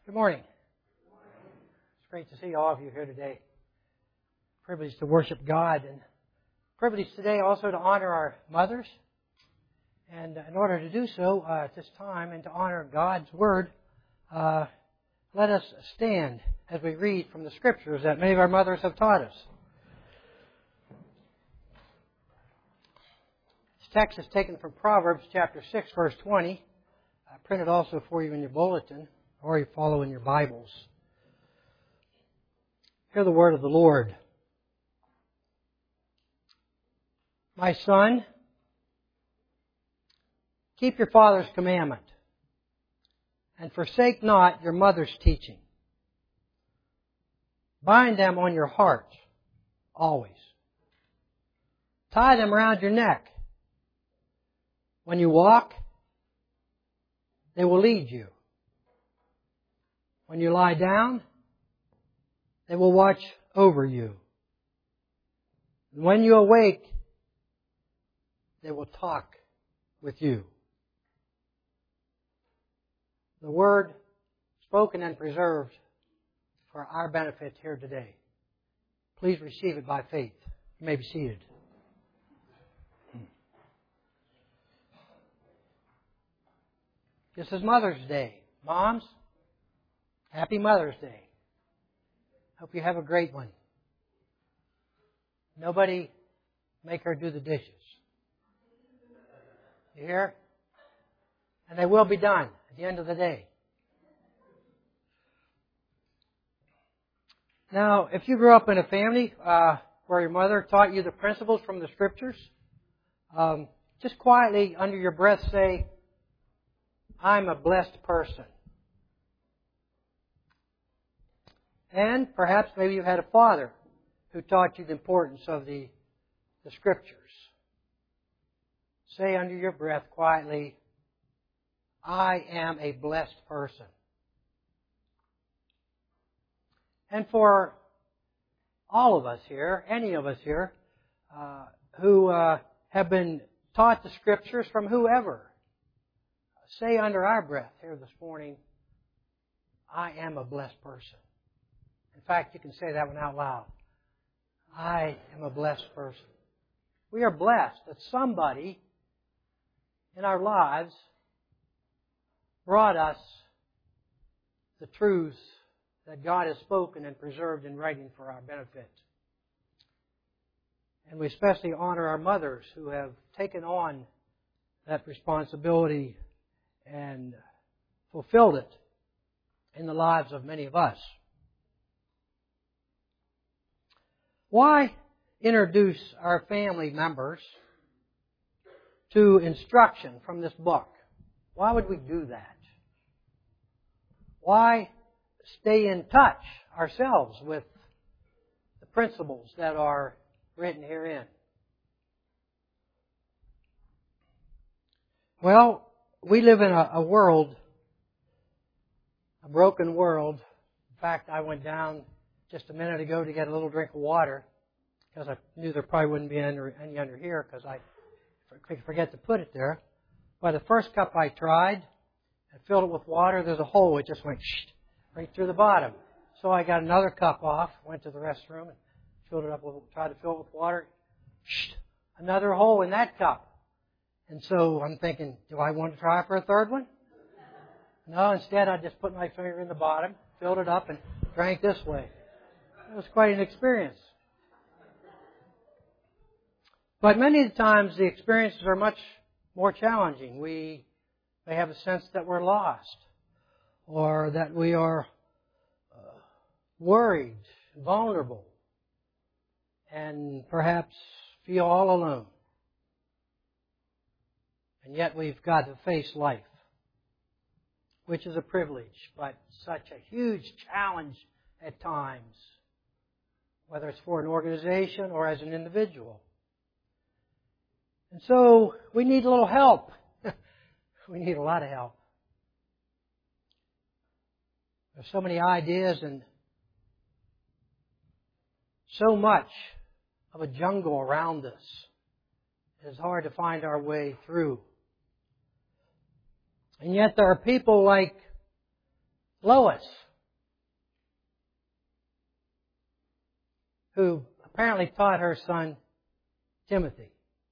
Good morning. It's great to see all of you here today. Privileged to worship God and privileged today also to honor our mothers. And in order to do so at this time and to honor God's Word, let us stand as we read from the Scriptures that many of our mothers have taught us. This text is taken from Proverbs chapter 6, verse 20. I printed also for you in your bulletin, or you follow in your Bibles. Hear the word of the Lord. My son, keep your father's commandment, and forsake not your mother's teaching. Bind them on your heart always. Tie them around your neck. When you walk, they will lead you. When you lie down, they will watch over you. And when you awake, they will talk with you. The Word spoken and preserved for our benefit here today. Please receive it by faith. You may be seated. This is Mother's Day. Moms, happy Mother's Day. Hope you have a great one. Nobody make her do the dishes. You hear? And they will be done at the end of the day. Now, if you grew up in a family where your mother taught you the principles from the Scriptures, just quietly under your breath say, I'm a blessed person. And perhaps maybe you had a father who taught you the importance of the Scriptures. Say under your breath quietly, I am a blessed person. And for all of us here, any of us here, who have been taught the Scriptures from whoever, say under our breath here this morning, I am a blessed person. In fact, you can say that one out loud. I am a blessed person. We are blessed that somebody in our lives brought us the truths that God has spoken and preserved in writing for our benefit. And we especially honor our mothers who have taken on that responsibility and fulfilled it in the lives of many of us. Why introduce our family members to instruction from this book? Why would we do that? Why stay in touch ourselves with the principles that are written herein? Well, we live in a world, a broken world. In fact, I went down just a minute ago to get a little drink of water because I knew there probably wouldn't be any under here because I forget to put it there. But the first cup I tried, I filled it with water. There's a hole. It just went right through the bottom. So I got another cup off, went to the restroom, and filled it up tried to fill it with water. Another hole in that cup. And so I'm thinking, do I want to try for a third one? No, instead I just put my finger in the bottom, filled it up, and drank this way. It was quite an experience. But many of the times the experiences are much more challenging. We may have a sense that we're lost, or that we are worried, vulnerable, and perhaps feel all alone. And yet we've got to face life, which is a privilege, but such a huge challenge at times, whether it's for an organization or as an individual. And so we need a little help. We need a lot of help. There's so many ideas and so much of a jungle around us. It's hard to find our way through. And yet there are people like Lois, who apparently taught her son Timothy.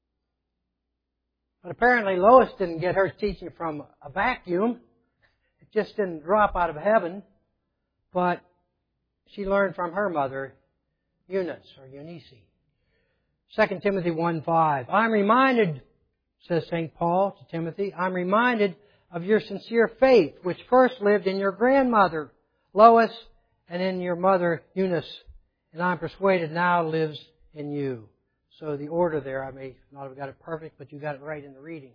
But apparently Lois didn't get her teaching from a vacuum. It just didn't drop out of heaven. But she learned from her mother, Eunice or Eunice. 2 Timothy 1:5. I'm reminded, says St. Paul to Timothy, I'm reminded of your sincere faith, which first lived in your grandmother, Lois, and in your mother, Eunice, and I'm persuaded now lives in you. So the order there, I may not have got it perfect, but you got it right in the reading.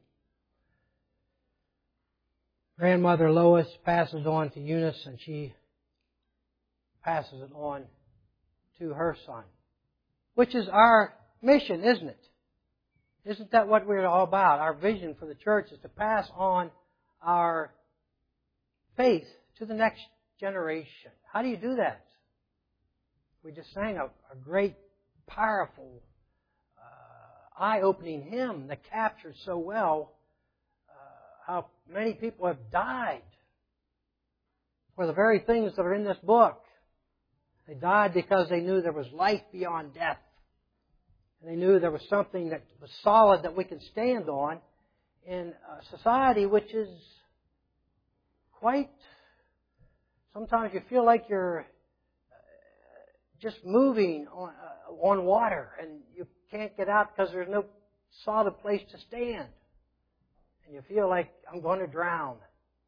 Grandmother Lois passes on to Eunice, and she passes it on to her son. Which is our mission, isn't it? Isn't that what we're all about? Our vision for the church is to pass on our faith to the next generation. How do you do that? We just sang a great, powerful, eye-opening hymn that captures so well how many people have died for the very things that are in this book. They died because they knew there was life beyond death. And they knew there was something that was solid that we could stand on in a society which is quite... Sometimes you feel like you're just moving on water and you can't get out because there's no solid place to stand. And you feel like, I'm going to drown.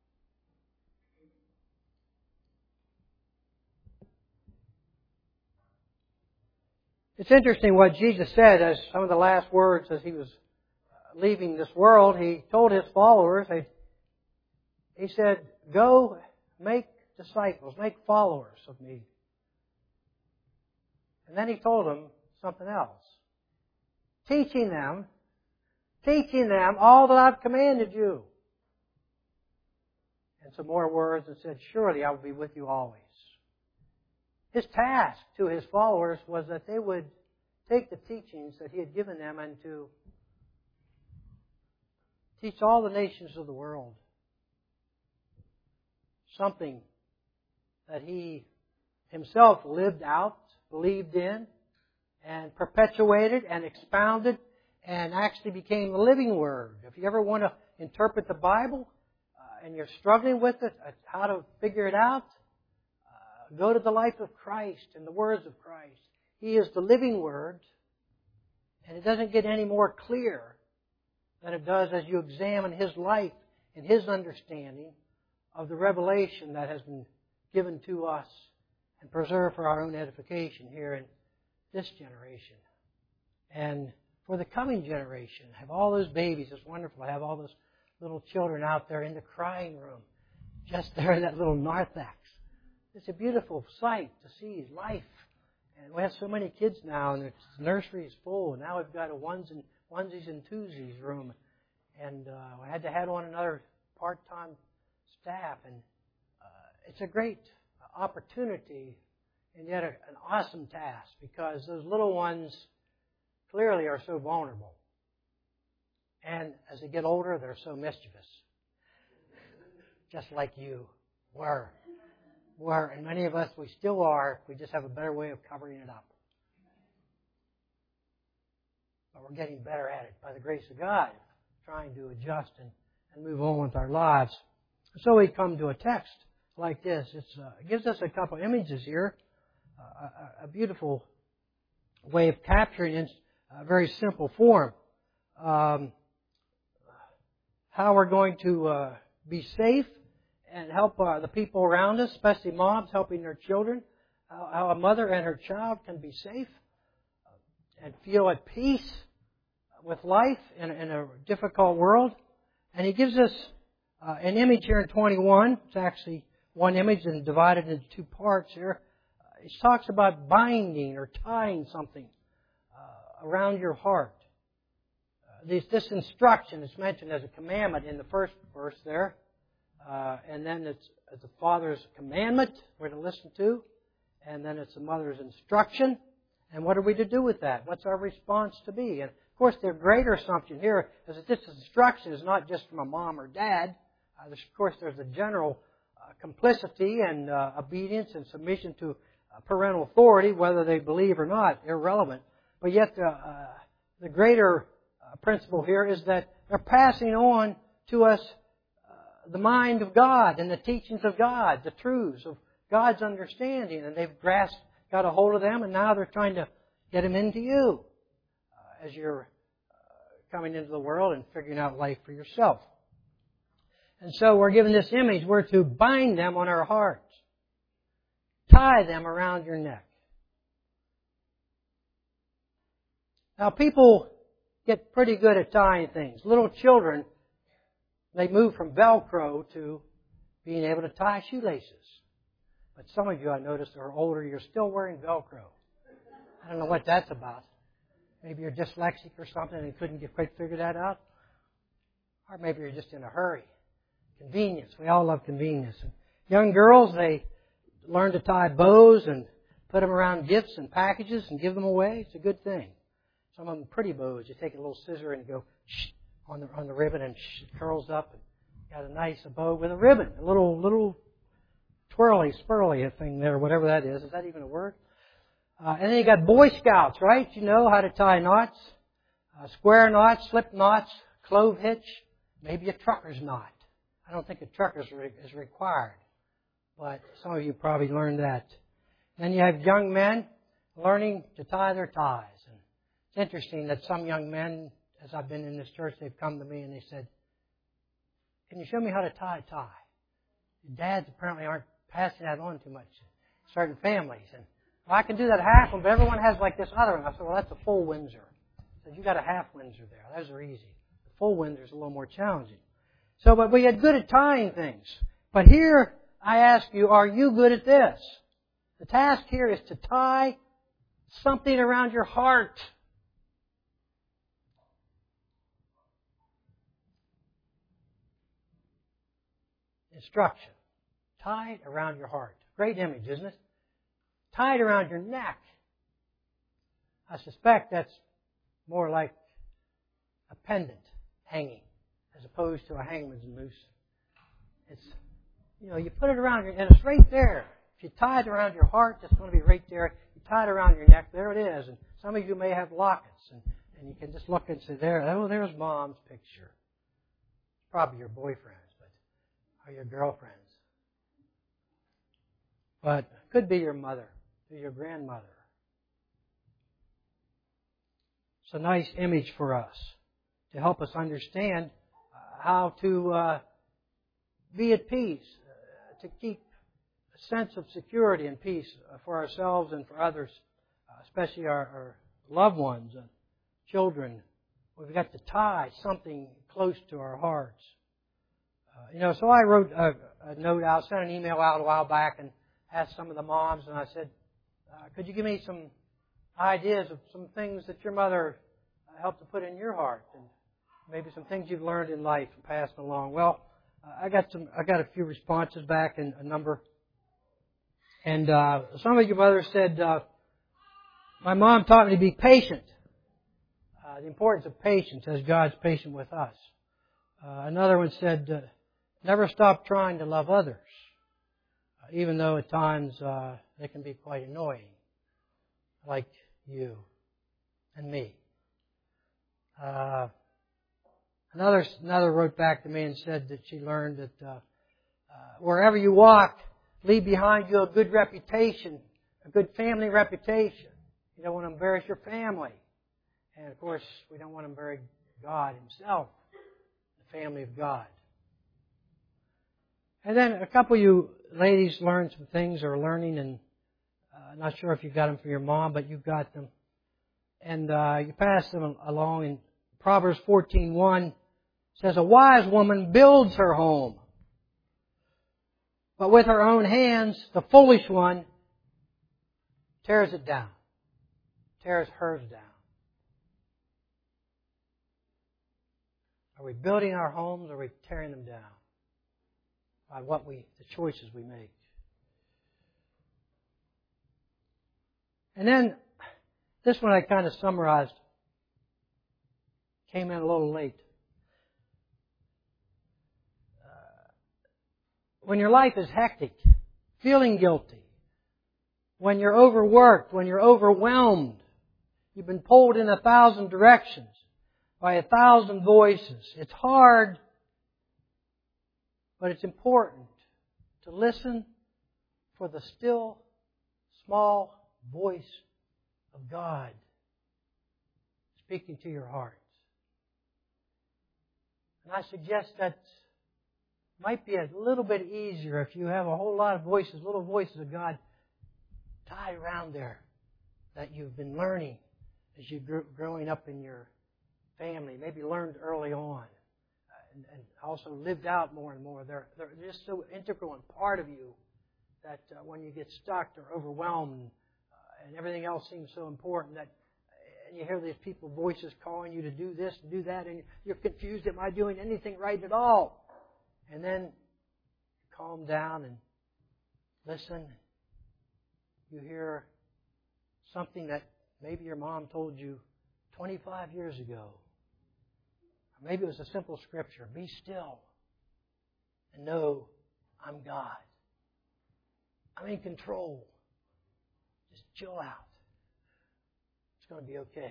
It's interesting what Jesus said as some of the last words as He was leaving this world. He told His followers, He said, go make disciples, make followers of Me. And then He told them something else. Teaching them all that I've commanded you. And some more words that said, surely I will be with you always. His task to His followers was that they would take the teachings that He had given them and to teach all the nations of the world something that He Himself lived out, believed in, and perpetuated and expounded and actually became the living Word. If you ever want to interpret the Bible and you're struggling with it, how to figure it out, go to the life of Christ and the words of Christ. He is the living Word, and it doesn't get any more clear than it does as you examine His life and His understanding of the revelation that has been given to us and preserved for our own edification here in this generation. And for the coming generation, have all those babies. It's wonderful to have all those little children out there in the crying room, just there in that little narthex. It's a beautiful sight to see life. And we have so many kids now, and the nursery is full. And now we've got a onesies and twosies room. And we had to add on another part-time staff. And it's a great opportunity and yet an awesome task because those little ones clearly are so vulnerable. And as they get older, they're so mischievous. Just like you were. And many of us, we still are. We just have a better way of covering it up. But we're getting better at it by the grace of God, trying to adjust and move on with our lives. So we come to a text like this. It gives us a couple images here, a beautiful way of capturing in a very simple form. How we're going to be safe and help the people around us, especially moms helping their children. How a mother and her child can be safe and feel at peace with life in a difficult world. And he gives us an image here in 21. It's actually one image and divided into two parts here. He talks about binding or tying something around your heart. This instruction is mentioned as a commandment in the first verse there. And then it's the father's commandment we're to listen to. And then it's the mother's instruction. And what are we to do with that? What's our response to be? And of course, the greater assumption here is that this instruction is not just from a mom or dad. Of course, there's a general complicity and obedience and submission to parental authority, whether they believe or not, irrelevant. But yet the greater principle here is that they're passing on to us the mind of God and the teachings of God, the truths of God's understanding, and they've got a hold of them, and now they're trying to get them into you as you're coming into the world and figuring out life for yourself. And so we're given this image. We're to bind them on our hearts. Tie them around your neck. Now people get pretty good at tying things. Little children, they move from Velcro to being able to tie shoelaces. But some of you, I noticed, are older, you're still wearing Velcro. I don't know what that's about. Maybe you're dyslexic or something and couldn't quite figure that out. Or maybe you're just in a hurry. Convenience. We all love convenience. And young girls, they learn to tie bows and put them around gifts and packages and give them away. It's a good thing. Some of them pretty bows. You take a little scissor and you go on the ribbon and it curls up and got a nice bow with a ribbon. A little twirly, spirly thing there, whatever that is. Is that even a word? And then you got Boy Scouts, right? You know how to tie knots. Square knots, slip knots, clove hitch, maybe a trucker's knot. I don't think a trucker's is required, but some of you probably learned that. Then you have young men learning to tie their ties. And it's interesting that some young men, as I've been in this church, they've come to me and they said, "Can you show me how to tie a tie?" Dads apparently aren't passing that on too much in certain families. And well, I can do that half one, but everyone has like this other one. I said, "Well, that's a full Windsor." I said, "You got a half Windsor there. Those are easy. The full Windsor is a little more challenging." So, but we get good at tying things. But here, I ask you, are you good at this? The task here is to tie something around your heart. Instruction. Tie it around your heart. Great image, isn't it? Tie it around your neck. I suspect that's more like a pendant hanging as opposed to a hangman's noose. It's, you put it around and it's right there. If you tie it around your heart, it's going to be right there. You tie it around your neck, there it is. And some of you may have lockets, and you can just look and say, there's Mom's picture. Probably your boyfriend's, or your girlfriend's. But it could be your mother, or your grandmother. It's a nice image for us to help us understand how to be at peace, to keep a sense of security and peace for ourselves and for others, especially our loved ones, children. We've got to tie something close to our hearts. So I wrote a note out, sent an email out a while back and asked some of the moms, and I said, could you give me some ideas of some things that your mother helped to put in your heart, and maybe some things you've learned in life and passed along. Well, I got a few responses back, and a number. And some of your mothers said, my mom taught me to be patient. The importance of patience as God's patient with us. Another one said, never stop trying to love others, even though at times they can be quite annoying, like you and me. Another wrote back to me and said that she learned that wherever you walk, leave behind you a good reputation, a good family reputation. You don't want to embarrass your family. And of course, we don't want to embarrass God Himself, the family of God. And then a couple of you ladies learned some things or are learning, and I'm not sure if you got them from your mom, but you got them. And you passed them along. And Proverbs 14:1 says, a wise woman builds her home, but with her own hands, the foolish one tears it down, tears hers down. Are we building our homes or are we tearing them down by the choices we make? And then, this one I kind of summarized. Came in a little late. when your life is hectic, feeling guilty, when you're overworked, when you're overwhelmed, you've been pulled in 1,000 directions by 1,000 voices. It's hard, but it's important to listen for the still, small voice of God speaking to your hearts. And I suggest that might be a little bit easier if you have a whole lot of voices, little voices of God tied around there that you've been learning as you're growing up in your family, maybe learned early on, and also lived out more and more. They're just so integral and part of you that when you get stuck or overwhelmed and everything else seems so important, that and you hear these people voices calling you to do this and do that, and you're confused, am I doing anything right at all? And then calm down and listen. You hear something that maybe your mom told you 25 years ago. Or maybe it was a simple scripture. Be still and know I'm God. I'm in control. Just chill out. It's going to be okay.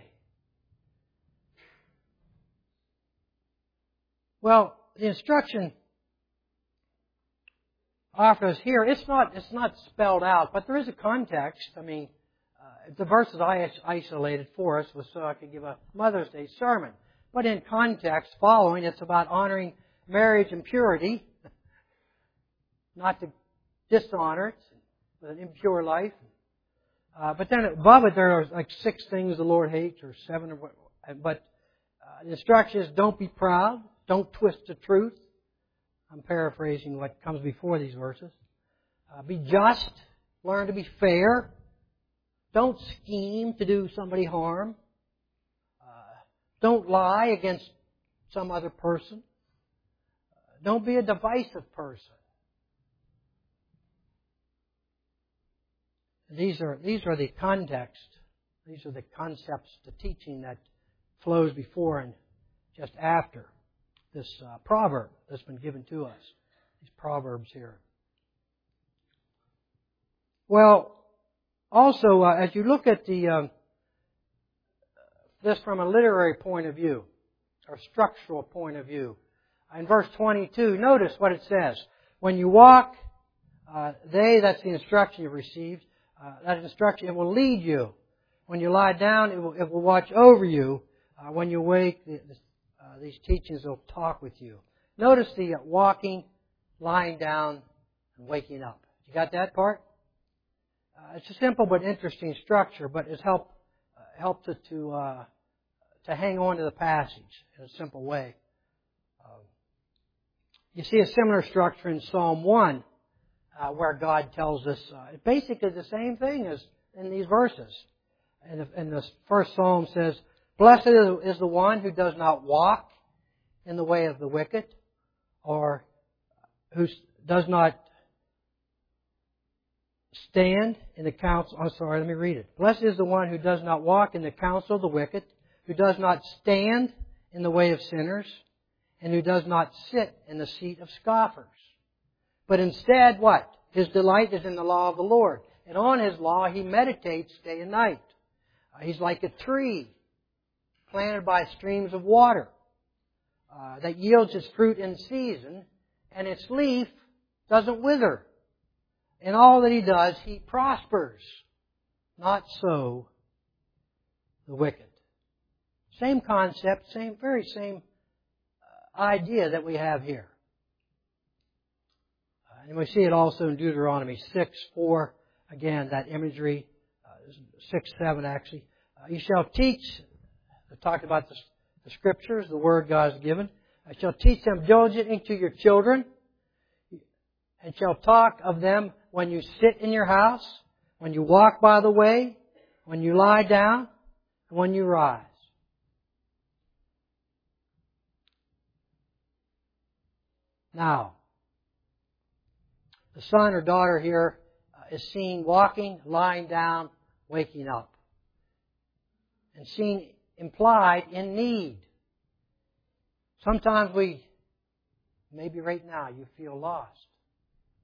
Well, the instruction offered us here, it's not spelled out, but there is a context. I mean, the verses I isolated for us was so I could give a Mother's Day sermon. But in context, following, it's about honoring marriage and purity, not to dishonor it with an impure life. But then above it, there are like 6 things the Lord hates, or 7, or what. But the instruction is don't be proud, don't twist the truth. I'm paraphrasing what comes before these verses. Be just, learn to be fair. Don't scheme to do somebody harm. Don't lie against some other person. Don't be a divisive person. These are the context. These are the concepts, the teaching that flows before and just after this proverb that's been given to us. These proverbs here. Well, also, as you look at this from a literary point of view, or structural point of view, in verse 22, notice what it says. When you walk, that's the instruction you've received. That instruction, it will lead you. When you lie down, it will watch over you. When you wake, these teachings will talk with you. Notice the walking, lying down, and waking up. You got that part? It's a simple but interesting structure, but it's helped to hang on to the passage in a simple way. You see a similar structure in Psalm 1, where God tells us basically the same thing as in these verses. And the first Psalm says, "Blessed is the one who does not walk in the way of the wicked, or who does not stand in the counsel." I'm sorry, let me read it. "Blessed is the one who does not walk in the counsel of the wicked, who does not stand in the way of sinners, and who does not sit in the seat of scoffers. But instead, what? His delight is in the law of the Lord. And on His law He meditates day and night. He's like a tree planted by streams of water that yields its fruit in season, and its leaf doesn't wither. In all that he does, he prospers. Not so the wicked." Same concept, very same idea that we have here. And we see it also in Deuteronomy 6:4. Again, that imagery, 6:7 actually. "You shall teach," it talked about the Scriptures, the Word God has given. "I shall teach them diligently to your children, and shall talk of them when you sit in your house, when you walk by the way, when you lie down, and when you rise." Now, the son or daughter here is seen walking, lying down, waking up. And seen implied in need. Sometimes maybe right now, you feel lost.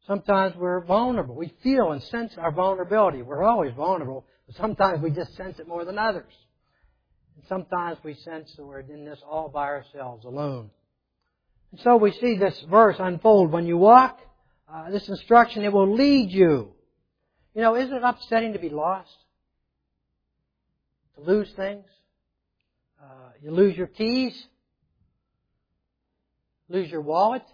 Sometimes we're vulnerable. We feel and sense our vulnerability. We're always vulnerable, but sometimes we just sense it more than others. And sometimes we sense that we're in this all by ourselves, alone. And so we see this verse unfold. When you walk, this instruction, it will lead you. You know, isn't it upsetting to be lost? To lose things? You lose your keys? Lose your wallet?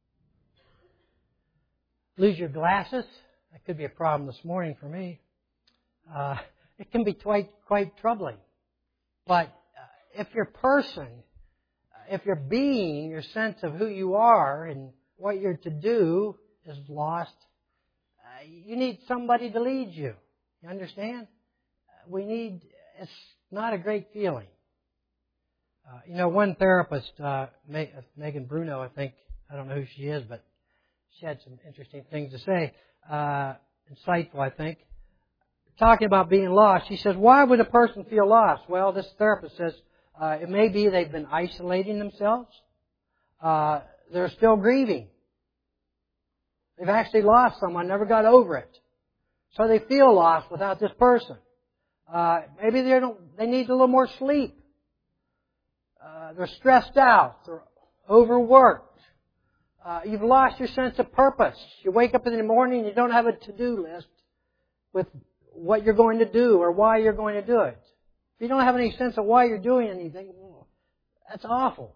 Lose your glasses? That could be a problem this morning for me. It can be quite troubling. But if your person, if your being, your sense of who you are and what you're to do is lost, you need somebody to lead you. You understand? It's not a great feeling. You know, one therapist, Megan Bruno, I think, I don't know who she is, but she had some interesting things to say. Insightful, I think. Talking about being lost, she says, why would a person feel lost? Well, this therapist says, it may be they've been isolating themselves. They're still grieving. They've actually lost someone, never got over it. So they feel lost without this person. Maybe they need a little more sleep. They're stressed out. They're overworked. You've lost your sense of purpose. You wake up in the morning and you don't have a to-do list with what you're going to do or why you're going to do it. If you don't have any sense of why you're doing anything, well, that's awful.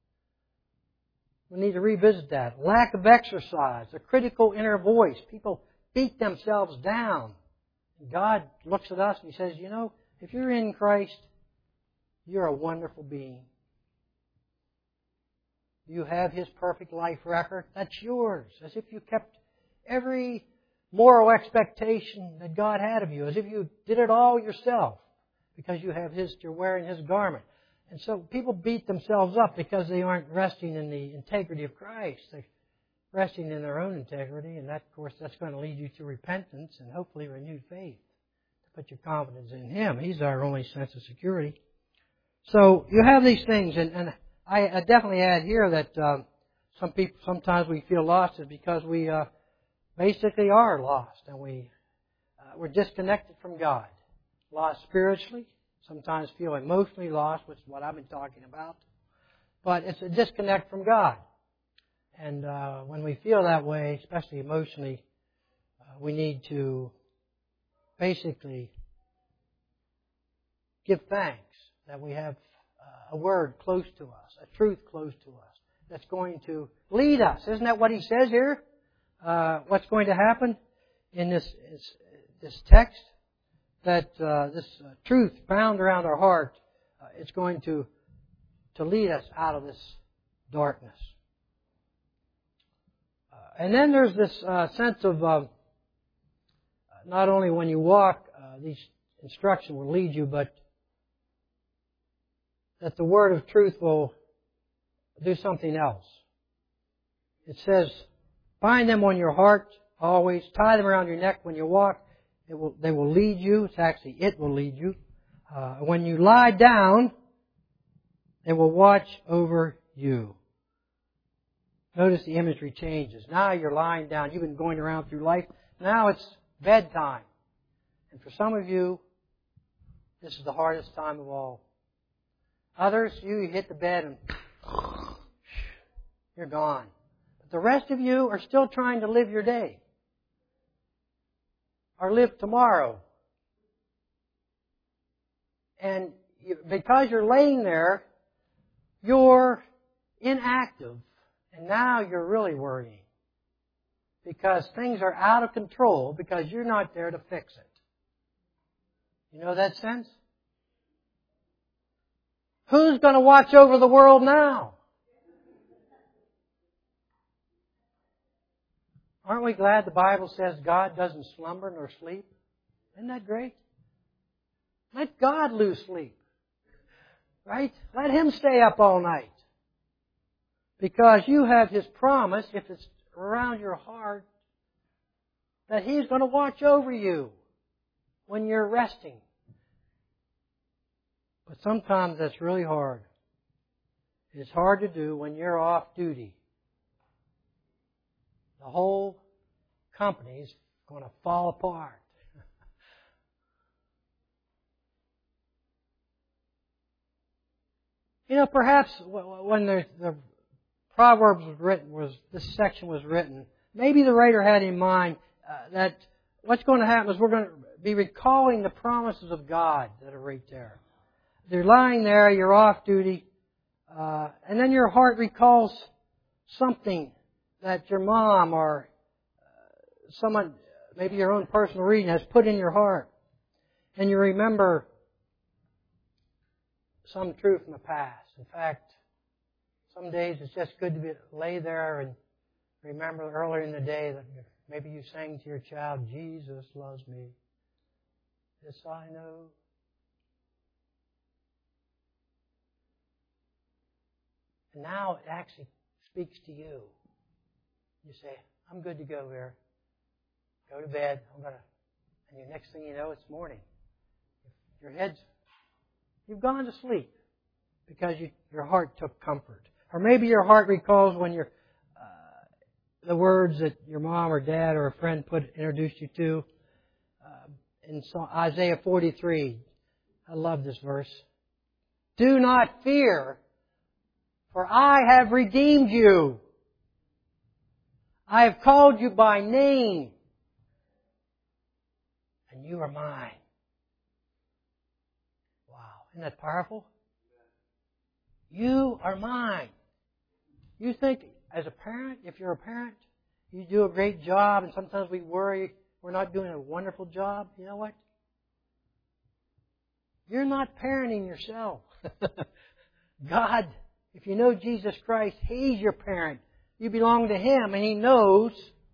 We need to revisit that. Lack of exercise, a critical inner voice. People beat themselves down. God looks at us and He says, you know, if you're in Christ, you're a wonderful being. You have His perfect life record. That's yours. As if you kept every moral expectation that God had of you. As if you did it all yourself. Because you're wearing His garment. And so people beat themselves up because they aren't resting in the integrity of Christ. They're resting in their own integrity. And that, of course, that's going to lead you to repentance and hopefully renewed faith. To put your confidence in Him. He's our only sense of security. So you have these things, and I definitely add here that sometimes we feel lost is because we basically are lost, and we're disconnected from God. Lost spiritually, sometimes feel emotionally lost, which is what I've been talking about. But it's a disconnect from God. And when we feel that way, especially emotionally, we need to basically give thanks that we have a word close to us, a truth close to us, that's going to lead us. Isn't that what he says here? What's going to happen in this text? That this truth bound around our heart, it's going to lead us out of this darkness. And then there's this sense of not only when you walk, these instructions will lead you, but that the word of truth will do something else. It says, bind them on your heart always, tie them around your neck when you walk. They will lead you. It's actually, it will lead you. When you lie down, they will watch over you. Notice the imagery changes. Now you're lying down. You've been going around through life. Now it's bedtime. And for some of you, this is the hardest time of all. Others, you hit the bed and you're gone. But the rest of you are still trying to live your day. Or live tomorrow. And because you're laying there, you're inactive. And now you're really worrying. Because things are out of control because you're not there to fix it. You know that sense? Who's going to watch over the world now? Aren't we glad the Bible says God doesn't slumber nor sleep? Isn't that great? Let God lose sleep. Right? Let Him stay up all night. Because you have His promise, if it's around your heart, that He's going to watch over you when you're resting. But sometimes that's really hard. It's hard to do when you're off duty. The whole company is going to fall apart. You know, perhaps when the Proverbs this section was written, maybe the writer had in mind that what's going to happen is we're going to be recalling the promises of God that are right there. You're lying there, you're off duty, and then your heart recalls something that your mom or someone, maybe your own personal reading, has put in your heart. And you remember some truth from the past. In fact, some days it's just good to lay there and remember earlier in the day that maybe you sang to your child, Jesus loves me. This I know. And now it actually speaks to you. You say, I'm good to go here. Go to bed. And the next thing you know, it's morning. You've gone to sleep because your heart took comfort. Or maybe your heart recalls when the words that your mom or dad or a friend introduced you to. In Isaiah 43, I love this verse. Do not fear, for I have redeemed you. I have called you by name, and you are mine. Wow, isn't that powerful? You are mine. You think, as a parent, if you're a parent, you do a great job, and sometimes we worry we're not doing a wonderful job. You know what? You're not parenting yourself. God, if you know Jesus Christ, He's your parent. You belong to Him, and He knows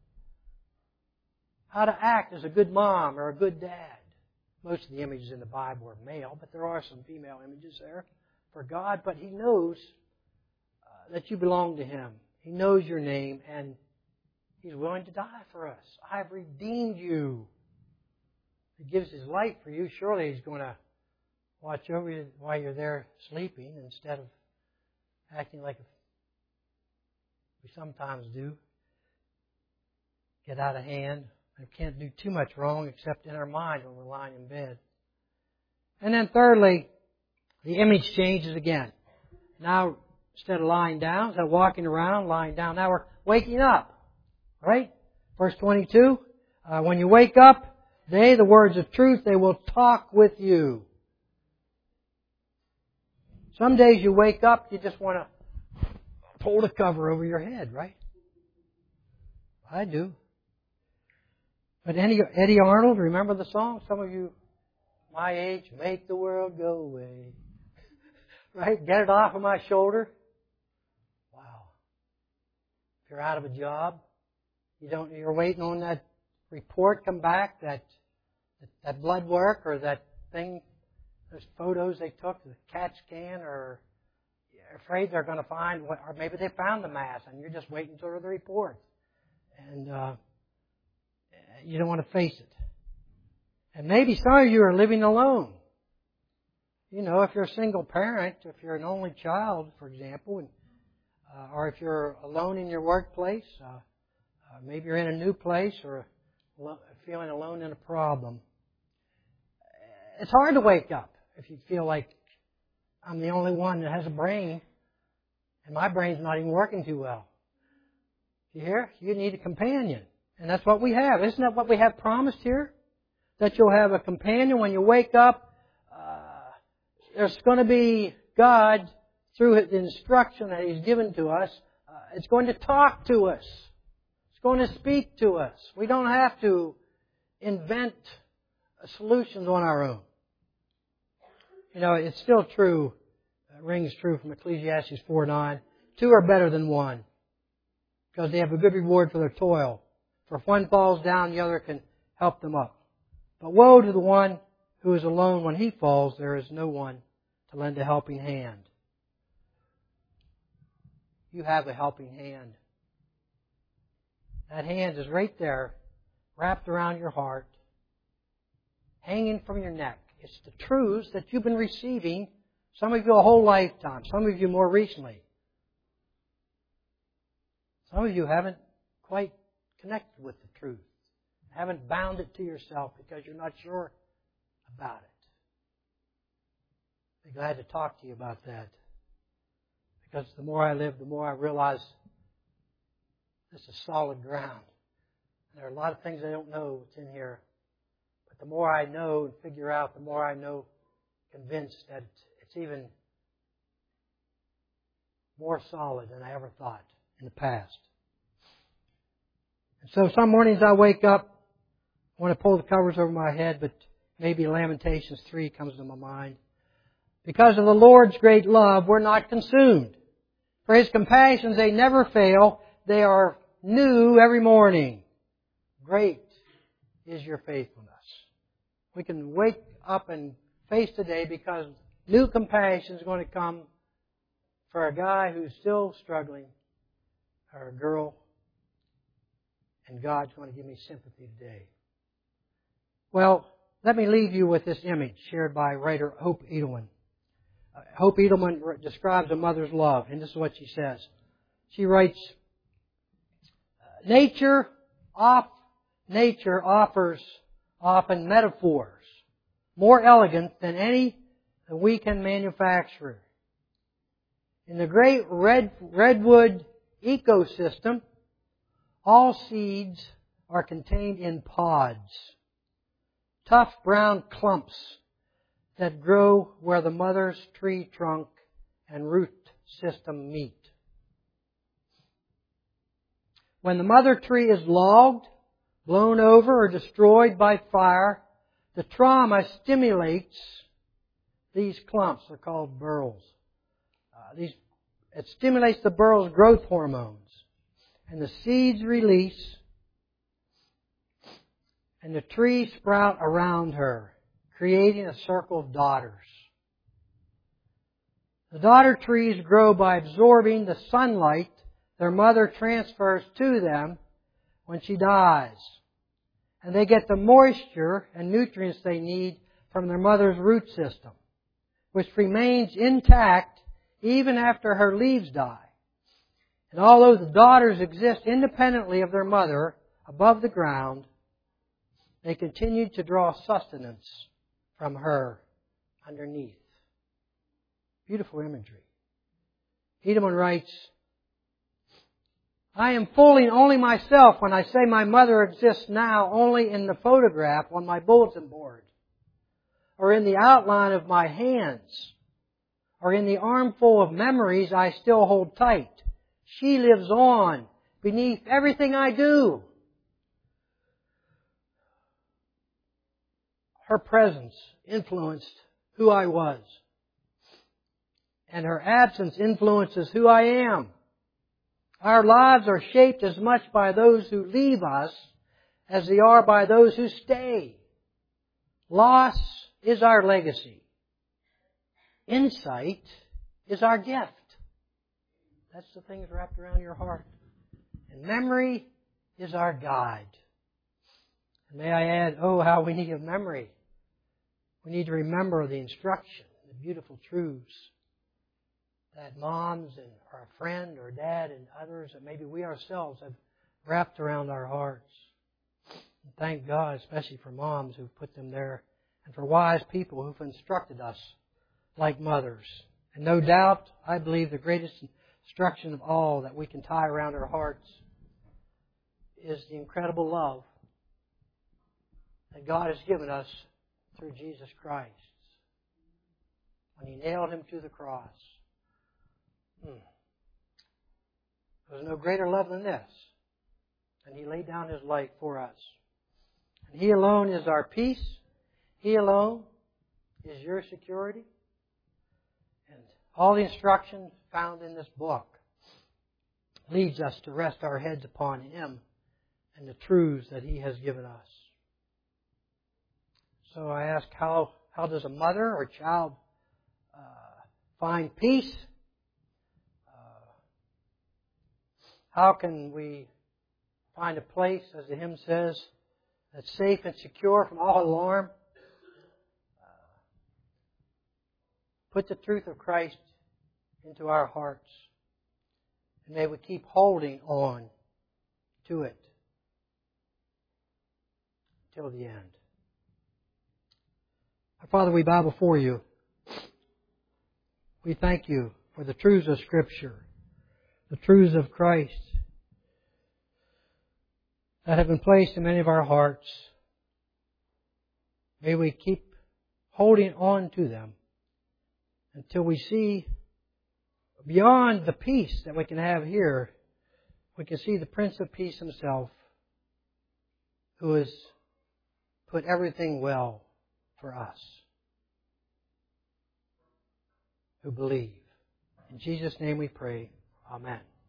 how to act as a good mom or a good dad. Most of the images in the Bible are male, but there are some female images there for God. But He knows that you belong to Him. He knows your name, and He's willing to die for us. I've redeemed you. He gives His life for you. Surely He's going to watch over you while you're there sleeping instead of acting like we sometimes do. Get out of hand. We can't do too much wrong except in our mind when we're lying in bed. And then thirdly, the image changes again. Now, instead of lying down, instead of walking around, lying down, now we're waking up. Right? Verse 22, when you wake up, they, the words of truth, they will talk with you. Some days you wake up, you just want to pull the cover over your head, right? I do. But Eddie Arnold, remember the song? Some of you my age, make the world go away. Right? Get it off of my shoulder. Wow. If you're out of a job, you're waiting on that report come back, that blood work or that thing, those photos they took, the CAT scan, or you're afraid they're going to find, or maybe they found the mass and you're just waiting for the report. And you don't want to face it. And maybe some of you are living alone. You know, if you're a single parent, if you're an only child, for example, or if you're alone in your workplace, maybe you're in a new place or feeling alone in a problem. It's hard to wake up if you feel like I'm the only one that has a brain and my brain's not even working too well. You hear? You need a companion. And that's what we have. Isn't that what we have promised here? That you'll have a companion when you wake up. There's going to be God, through the instruction that He's given to us, it's going to talk to us. It's going to speak to us. We don't have to invent solutions on our own. You know, it's still true, rings true from Ecclesiastes 4:9. Two are better than one, because they have a good reward for their toil. For if one falls down, the other can help them up. But woe to the one who is alone when he falls. There is no one to lend a helping hand. You have a helping hand. That hand is right there, wrapped around your heart, hanging from your neck. It's the truths that you've been receiving, some of you a whole lifetime, some of you more recently. Some of you haven't quite connected with the truth Haven't bound it to yourself because you're not sure about it. Be glad to talk to you about that. Because the more I live, the more I realize this is solid ground. There are a lot of things I don't know what's in here. But the more I know and figure out, the more I know, convinced that it's even more solid than I ever thought in the past. And so some mornings I wake up, I want to pull the covers over my head, but maybe Lamentations 3 comes to my mind. Because of the Lord's great love, we're not consumed. For His compassions, they never fail. They are new every morning. Great is your faithfulness. We can wake up and face today because new compassion is going to come for a guy who's still struggling, or a girl, and God's going to give me sympathy today. Well, let me leave you with this image shared by writer Hope Edelman. Hope Edelman describes a mother's love, and this is what she says. She writes, Nature offers often metaphors more elegant than any that we can manufacture. In the great redwood ecosystem, all seeds are contained in pods, tough brown clumps that grow where the mother's tree trunk and root system meet. When the mother tree is logged, blown over, or destroyed by fire, the trauma stimulates these clumps. They're called burls. It stimulates the burl's growth hormones, and the seeds release, and the trees sprout around her, creating a circle of daughters. The daughter trees grow by absorbing the sunlight their mother transfers to them when she dies. And they get the moisture and nutrients they need from their mother's root system, which remains intact even after her leaves die. And although the daughters exist independently of their mother above the ground, they continue to draw sustenance from her underneath. Beautiful imagery. Edelman writes, I am fooling only myself when I say my mother exists now only in the photograph on my bulletin board, or in the outline of my hands, or in the armful of memories I still hold tight. She lives on beneath everything I do. Her presence influenced who I was, and her absence influences who I am. Our lives are shaped as much by those who leave us as they are by those who stay. Loss is our legacy. Insight is our gift. That's the things wrapped around your heart. And memory is our guide. And may I add, oh, how we need a memory. We need to remember the instruction, the beautiful truths that moms and our friend or dad and others, and maybe we ourselves have wrapped around our hearts. And thank God, especially for moms who've put them there, and for wise people who've instructed us like mothers. And no doubt, I believe the greatest instruction of all that we can tie around our hearts is the incredible love that God has given us through Jesus Christ when He nailed Him to the cross. There's no greater love than this. And He laid down His life for us. And He alone is our peace. He alone is your security. And all the instruction found in this book leads us to rest our heads upon Him and the truths that He has given us. So I ask, how does a mother or child find peace? How can we find a place, as the hymn says, that's safe and secure from all alarm? Put the truth of Christ into our hearts. And may we keep holding on to it. till the end. Our Father, we bow before you. We thank you for the truths of Scripture, the truths of Christ that have been placed in many of our hearts. May we keep holding on to them until we see beyond the peace that we can have here, we can see the Prince of Peace Himself, who has put everything well for us who believe. In Jesus' name we pray. Amen.